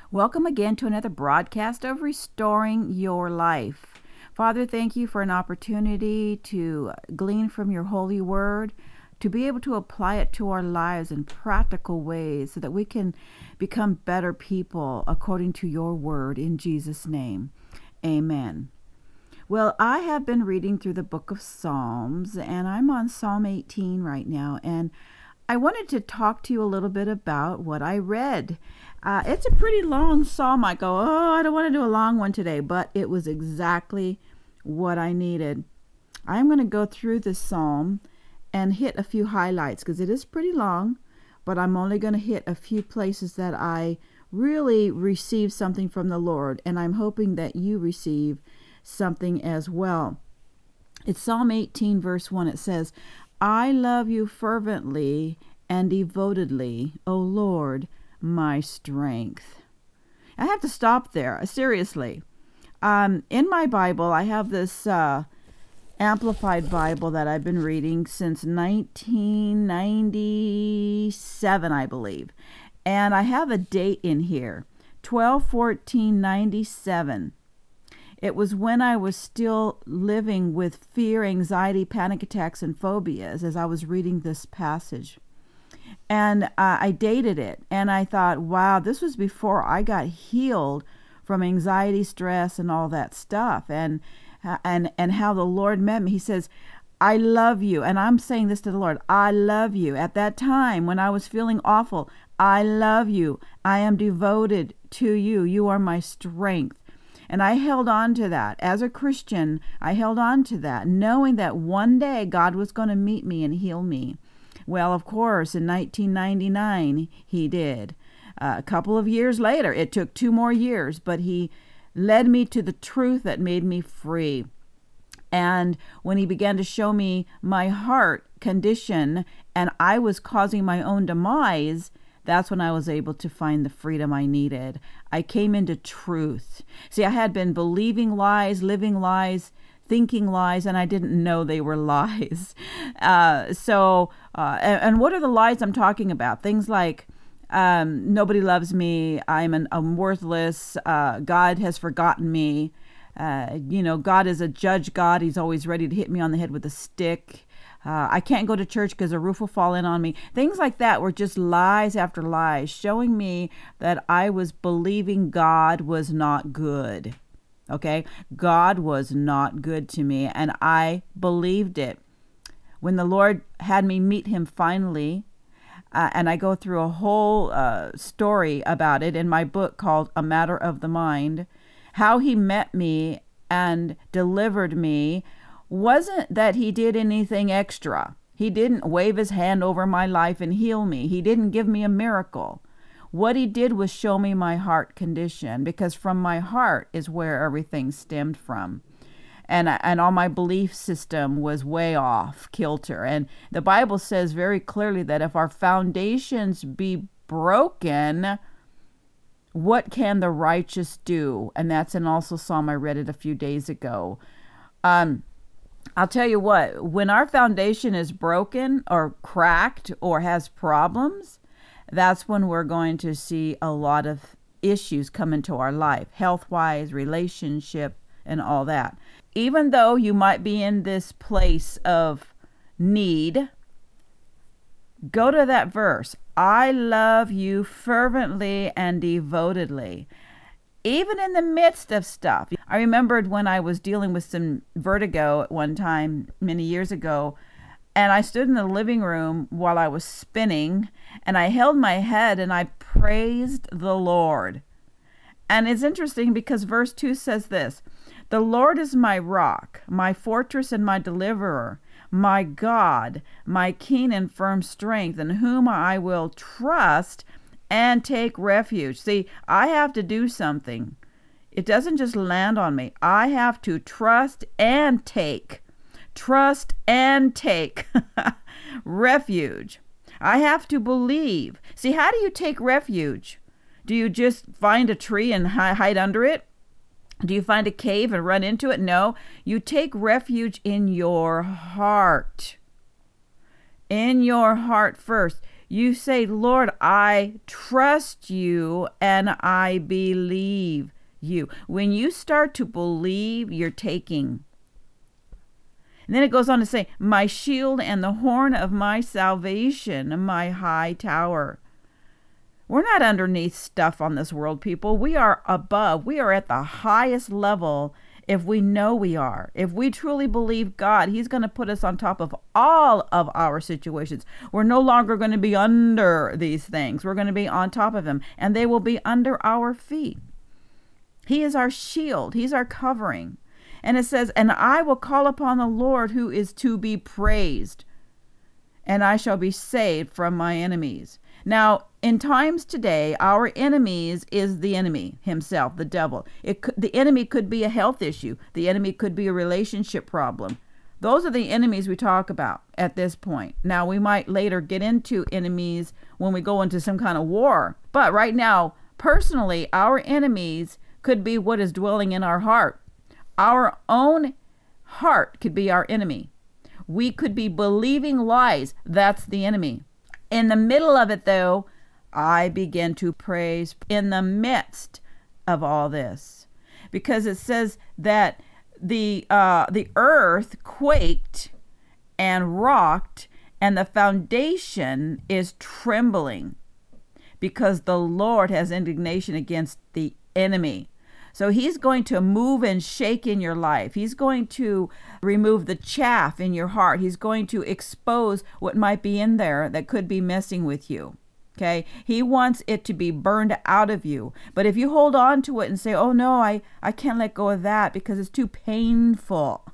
Welcome again to another broadcast of Restoring Your Life. Father, thank you for an opportunity to glean from your holy word, to be able to apply it to our lives in practical ways so that we can become better people according to your word in Jesus' name. Amen. Well, I have been reading through the book of Psalms, and I'm on Psalm 18 right now, and I wanted to talk to you a little bit about what I read. It's a pretty long psalm. I go, I don't want to do a long one today, but it was exactly what I needed. I'm going to go through this psalm and hit a few highlights because it is pretty long, but I'm only going to hit a few places that I really received something from the Lord, and I'm hoping that you receive something as well. It's Psalm 18, verse 1. It says, I love you fervently and devotedly, O Lord, my strength. I have to stop there. Seriously. In my Bible, I have this Amplified Bible that I've been reading since 1997, I believe. And I have a date in here, 12/14/97. It was when I was still living with fear, anxiety, panic attacks, and phobias as I was reading this passage. And I dated it, and I thought, wow, this was before I got healed from anxiety, stress, and all that stuff, and how the Lord met me. He says, I love you, and I'm saying this to the Lord, I love you. At that time, when I was feeling awful, I love you. I am devoted to you. You are my strength. And I held on to that. As a Christian, I held on to that, knowing that one day God was going to meet me and heal me. Well, of course, in 1999, he did. A couple of years later, it took 2 more years, but he led me to the truth that made me free. And when he began to show me my heart condition and I was causing my own demise, that's when I was able to find the freedom I needed. I came into truth. See, I had been believing lies, living lies, thinking lies, and I didn't know they were lies. And what are the lies I'm talking about? Things like, nobody loves me, I'm worthless, God has forgotten me, God is a judge God, he's always ready to hit me on the head with a stick. I can't go to church because a roof will fall in on me. Things like that were just lies after lies, showing me that I was believing God was not good. Okay? God was not good to me, and I believed it. When the Lord had me meet him finally, and I go through a whole story about it in my book called A Matter of the Mind, how he met me and delivered me wasn't that he did anything extra. He didn't wave his hand over my life and heal me. He didn't give me a miracle. What he did was show me my heart condition, because from my heart is where everything stemmed from. And all my belief system was way off kilter. And the Bible says very clearly that if our foundations be broken, what can the righteous do? And that's in also Psalm, I read it a few days ago. I'll tell you what, when our foundation is broken or cracked or has problems, that's when we're going to see a lot of issues come into our life, health-wise, relationship, and all that. Even though you might be in this place of need, go to that verse. I love you fervently and devotedly. Even in the midst of stuff. I remembered when I was dealing with some vertigo at one time many years ago, and I stood in the living room while I was spinning, and I held my head and I praised the Lord. And it's interesting because verse 2 says this, the Lord is my rock, my fortress and my deliverer, my God, my keen and firm strength, in whom I will trust and take refuge. See, I have to do something. It doesn't just land on me. I have to trust and take. Trust and take refuge. I have to believe. See, how do you take refuge? Do you just find a tree and hide under it? Do you find a cave and run into it? No, you take refuge in your heart. In your heart first. You say, Lord, I trust you and I believe you. When you start to believe, you're taking. And then it goes on to say, my shield and the horn of my salvation, my high tower. We're not underneath stuff on this world, people. We are above. We are at the highest level if we know we are. If we truly believe God, He's going to put us on top of all of our situations. We're no longer going to be under these things. We're going to be on top of them, and they will be under our feet. He is our shield. He's our covering. And it says, and I will call upon the Lord who is to be praised, and I shall be saved from my enemies. Now, in times today, our enemies is the enemy himself, the devil. The enemy could be a health issue. The enemy could be a relationship problem. Those are the enemies we talk about at this point. Now, we might later get into enemies when we go into some kind of war. But right now, personally, our enemies could be what is dwelling in our heart. Our own heart could be our enemy. We could be believing lies. That's the enemy. In the middle of it, though, I begin to praise in the midst of all this, because it says that the earth quaked and rocked, and the foundation is trembling, because the Lord has indignation against the enemy. So He's going to move and shake in your life. He's going to remove the chaff in your heart. He's going to expose what might be in there that could be messing with you. Okay? He wants it to be burned out of you. But if you hold on to it and say, oh no, I can't let go of that because it's too painful.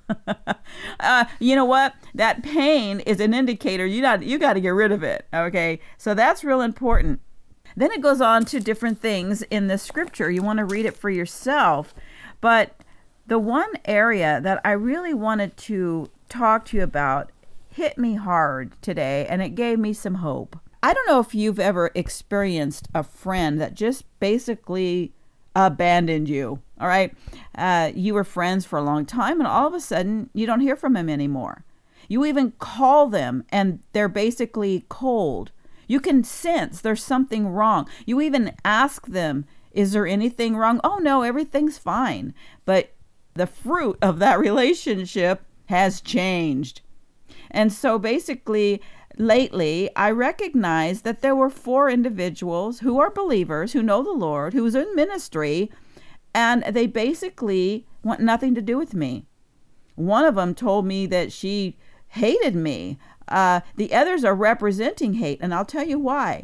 You know what? That pain is an indicator. You got to get rid of it. Okay? So that's real important. Then it goes on to different things in the scripture. You want to read it for yourself. But the one area that I really wanted to talk to you about hit me hard today, and it gave me some hope. I don't know if you've ever experienced a friend that just basically abandoned you. All right. You were friends for a long time, and all of a sudden you don't hear from them anymore. You even call them and they're basically cold. You can sense there's something wrong. You even ask them, is there anything wrong? Oh, no, everything's fine. But the fruit of that relationship has changed. And so basically, lately, I recognized that there were 4 individuals who are believers, who know the Lord, who's in ministry, and they basically want nothing to do with me. One of them told me that she hated me. The others are representing hate, and I'll tell you why.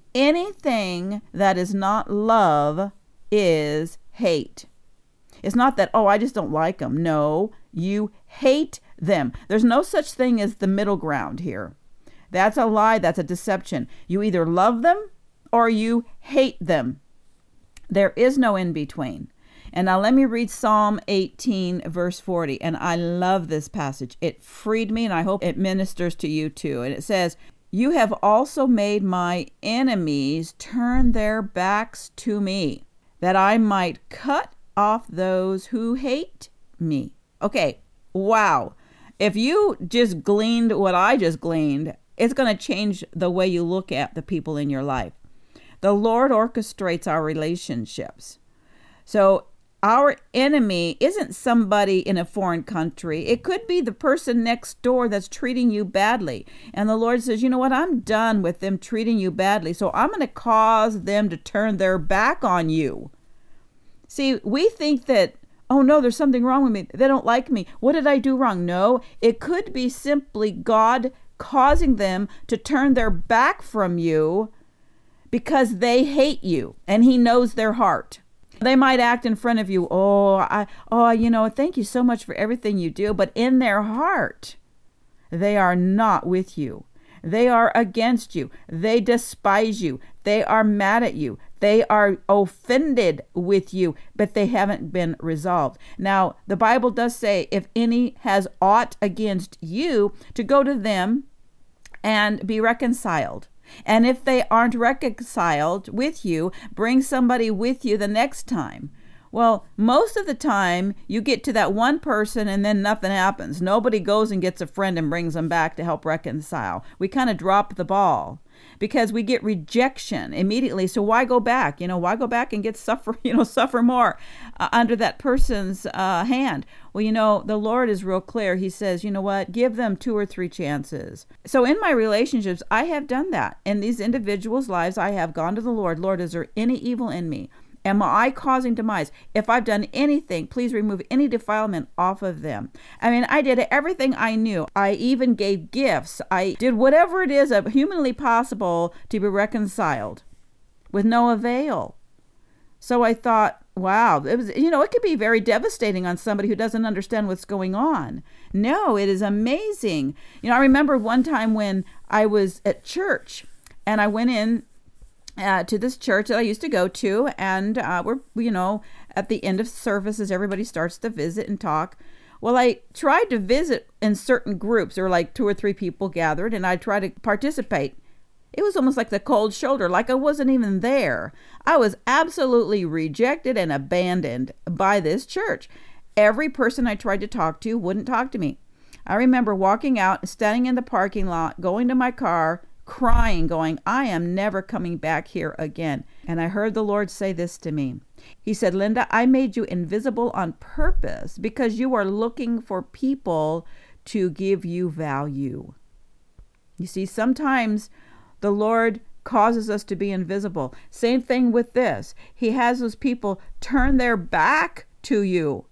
Anything that is not love is hate. It's not that, oh, I just don't like them. No, you hate them. There's no such thing as the middle ground here. That's a lie. That's a deception. You either love them or you hate them. There is no in between. And now let me read Psalm 18, verse 40. And I love this passage. It freed me, and I hope it ministers to you too. And it says, you have also made my enemies turn their backs to me, that I might cut off those who hate me. Okay, wow. If you just gleaned what I just gleaned, it's going to change the way you look at the people in your life. The Lord orchestrates our relationships. So our enemy isn't somebody in a foreign country. It could be the person next door that's treating you badly. And the Lord says, you know what? I'm done with them treating you badly. So I'm going to cause them to turn their back on you. See, we think that, oh no, there's something wrong with me. They don't like me. What did I do wrong? No, it could be simply God causing them to turn their back from you because they hate you, and He knows their heart. They might act in front of you, thank you so much for everything you do. But in their heart, they are not with you. They are against you. They despise you. They are mad at you. They are offended with you, but they haven't been resolved. Now, the Bible does say, if any has aught against you, to go to them and be reconciled. And if they aren't reconciled with you, bring somebody with you the next time. Well, most of the time, you get to that one person and then nothing happens. Nobody goes and gets a friend and brings them back to help reconcile. We kind of drop the ball. because we get rejection immediately. So why go back? Why go back and suffer more under that person's hand? Well, the Lord is real clear. He says, you know what? Give them 2 or 3 chances. So in my relationships, I have done that. In these individuals' lives, I have gone to the Lord. Lord, is there any evil in me? Am I causing demise? If I've done anything, please remove any defilement off of them. I did everything I knew. I even gave gifts. I did whatever it is humanly possible to be reconciled, with no avail. So I thought, wow, it was, it could be very devastating on somebody who doesn't understand what's going on. No, it is amazing. I remember one time when I was at church and I went in to this church that I used to go to, and we're at the end of services, everybody starts to visit and talk. Well, I tried to visit in certain groups. There were like 2 or 3 people gathered, and I tried to participate. It was almost like the cold shoulder, like I wasn't even there. I was absolutely rejected and abandoned by this church. Every person I tried to talk to wouldn't talk to me. I remember walking out, standing in the parking lot, going to my car, crying, going, I am never coming back here again. And I heard the Lord say this to me. He said, Linda, I made you invisible on purpose because you are looking for people to give you value. You see, sometimes the Lord causes us to be invisible. Same thing with this. He has those people turn their back to you.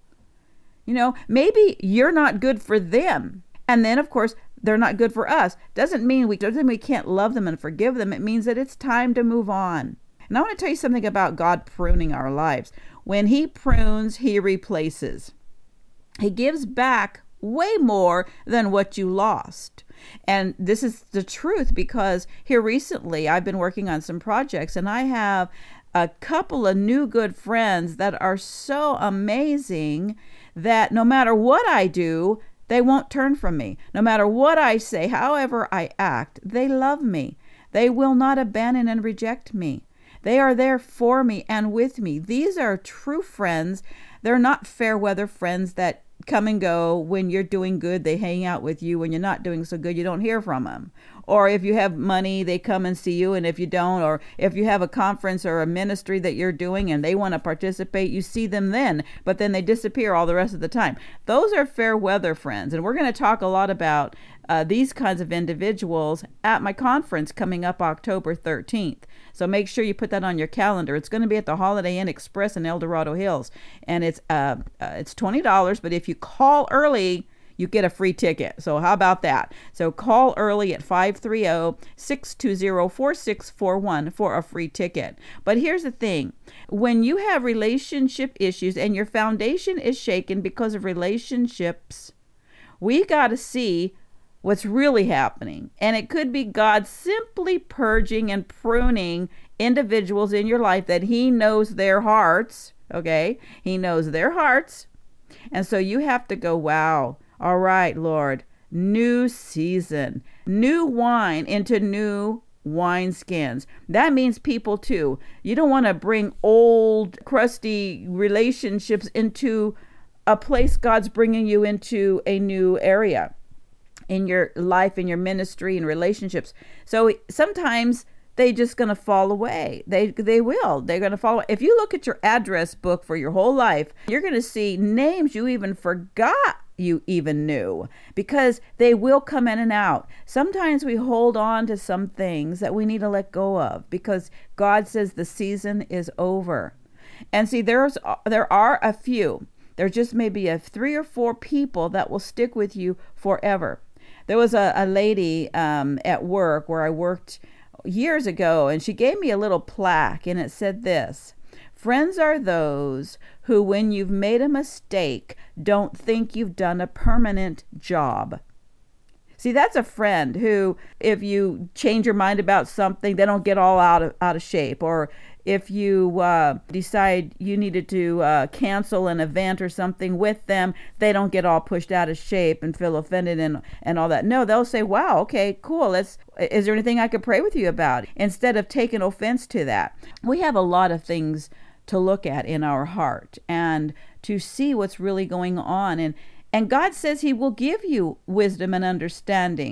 Maybe you're not good for them. And then, of course, they're not good for us. Doesn't mean we can't love them and forgive them. It means that it's time to move on. And I want to tell you something about God pruning our lives. When He prunes, He replaces. He gives back way more than what you lost. And this is the truth, because here recently I've been working on some projects, and I have a couple of new good friends that are so amazing that no matter what I do, they won't turn from me. No matter what I say, however I act, they love me. They will not abandon and reject me. They are there for me and with me. These are true friends. They're not fair weather friends that come and go. When you're doing good, they hang out with you. When you're not doing so good, you don't hear from them. Or if you have money, they come and see you. And if you don't, or if you have a conference or a ministry that you're doing and they want to participate, you see them then, but then they disappear all the rest of the time. Those are fair weather friends. And we're going to talk a lot about these kinds of individuals at my conference coming up October 13th. So make sure you put that on your calendar. It's going to be at the Holiday Inn Express in El Dorado Hills. And it's $20, but if you call early, you get a free ticket. So how about that? So call early at 530-620-4641 for a free ticket. But here's the thing. When you have relationship issues and your foundation is shaken because of relationships, we got to see what's really happening. And it could be God simply purging and pruning individuals in your life that He knows their hearts. Okay? He knows their hearts. And so you have to go, wow. All right, Lord, new season, new wine into new wineskins. That means people too. You don't want to bring old, crusty relationships into a place God's bringing you into a new area in your life, in your ministry, and relationships. So sometimes they just going to fall away. They will. They're going to fall away. If you look at your address book for your whole life, you're going to see names you even forgot you even knew, because they will come in and out. Sometimes we hold on to some things that we need to let go of because God says the season is over. And see, there are a few. There just maybe 3 or 4 people that will stick with you forever. There was a lady at work where I worked years ago, and she gave me a little plaque, and it said this: friends are those who, when you've made a mistake, don't think you've done a permanent job. See, that's a friend who, if you change your mind about something, they don't get all out of shape. Or if you decide you needed to cancel an event or something with them, they don't get all pushed out of shape and feel offended and all that. No, they'll say, wow, okay, cool. Is there anything I could pray with you about? Instead of taking offense to that. We have a lot of things to look at in our heart and to see what's really going on. And God says He will give you wisdom and understanding.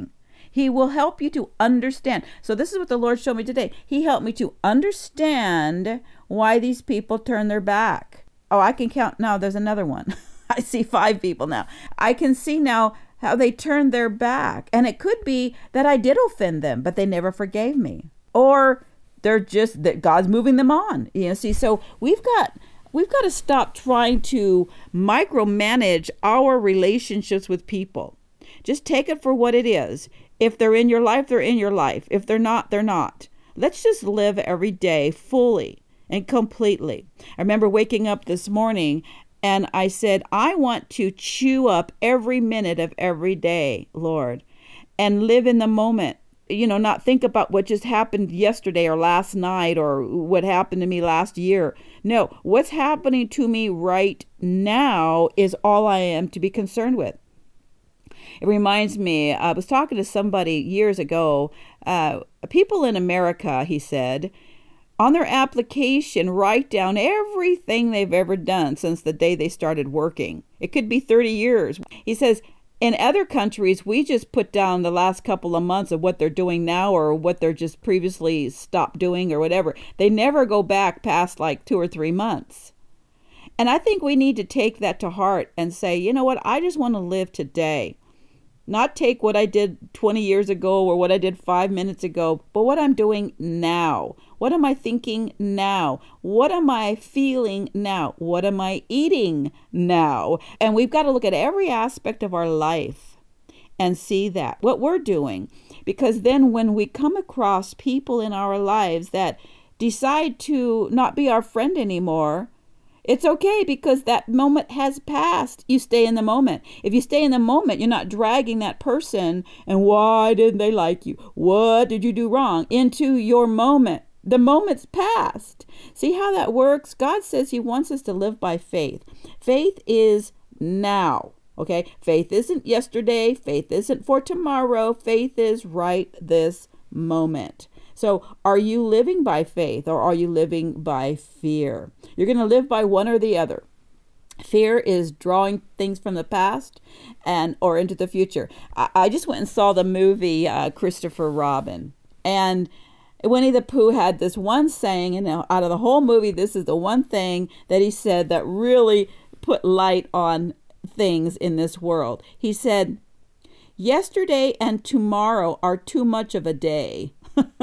He will help you to understand. So this is what the Lord showed me today. He helped me to understand why these people turn their back. Oh, I can count now. There's another one. I see 5 people now. I can see now how they turned their back. And it could be that I did offend them, but they never forgave me. Or they're just that God's moving them on. See, so we've got to stop trying to micromanage our relationships with people. Just take it for what it is. If they're in your life, they're in your life. If they're not, they're not. Let's just live every day fully and completely. I remember waking up this morning and I said, I want to chew up every minute of every day, Lord, and live in the moment. Not think about what just happened yesterday or last night or what happened to me last year. No, what's happening to me right now is all I am to be concerned with. It reminds me, I was talking to somebody years ago, people in America, he said, on their application, write down everything they've ever done since the day they started working. It could be 30 years. He says, in other countries, we just put down the last couple of months of what they're doing now or what they're just previously stopped doing or whatever. They never go back past like 2 or 3 months. And I think we need to take that to heart and say, you know what, I just want to live today. Not take what I did 20 years ago or what I did 5 minutes ago, but what I'm doing now. What am I thinking now? What am I feeling now? What am I eating now? And we've got to look at every aspect of our life and see that, what we're doing. Because then when we come across people in our lives that decide to not be our friend anymore, it's okay because that moment has passed. You stay in the moment. If you stay in the moment, you're not dragging that person and why didn't they like you? What did you do wrong? Into your moment. The moment's passed. See how that works? God says he wants us to live by faith. Faith is now. Okay? Faith isn't yesterday. Faith isn't for tomorrow. Faith is right this moment. So are you living by faith or are you living by fear? You're going to live by one or the other. Fear is drawing things from the past or into the future. I just went and saw the movie Christopher Robin. And Winnie the Pooh had this one saying, and out of the whole movie, this is the one thing that he said that really put light on things in this world. He said, yesterday and tomorrow are too much of a day.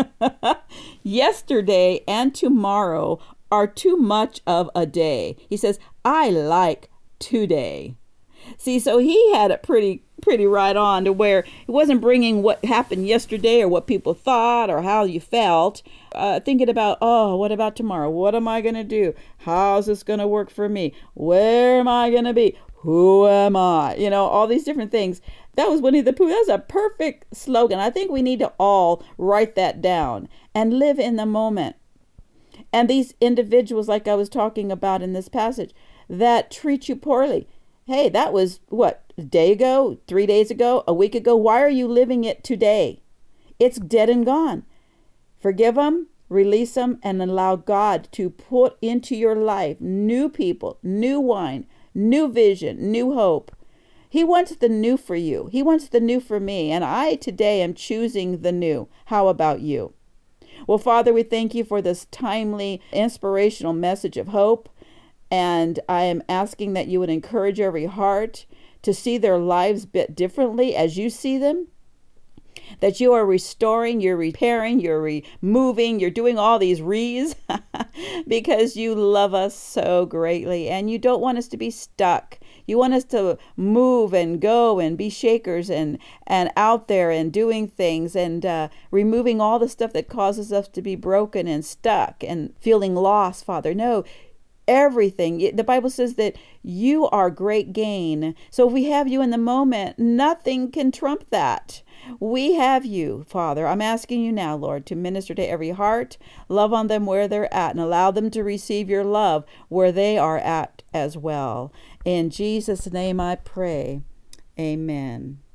Yesterday and tomorrow are too much of a day. He says, I like today. See, so he had it pretty right on to where it wasn't bringing what happened yesterday or what people thought or how you felt. Thinking about, what about tomorrow? What am I going to do? How's this going to work for me? Where am I going to be? Who am I? All these different things. That was Winnie the Pooh. That was a perfect slogan. I think we need to all write that down and live in the moment. And these individuals, like I was talking about in this passage, that treat you poorly. Hey, that was a day ago, 3 days ago, a week ago. Why are you living it today? It's dead and gone. Forgive them, release them, and allow God to put into your life new people, new wine, new vision, new hope. He wants the new for you. He wants the new for me. And I today am choosing the new. How about you? Well, Father, we thank you for this timely, inspirational message of hope. And I am asking that you would encourage every heart to see their lives a bit differently as you see them. That you are restoring, you're repairing, you're removing, you're doing all these re's because you love us so greatly and you don't want us to be stuck. You want us to move and go and be shakers and out there and doing things and removing all the stuff that causes us to be broken and stuck and feeling lost, Father. No, everything. The Bible says that you are great gain. So if we have you in the moment, nothing can trump that. We have you, Father. I'm asking you now, Lord, to minister to every heart, love on them where they're at, and allow them to receive your love where they are at as well. In Jesus' name I pray. Amen.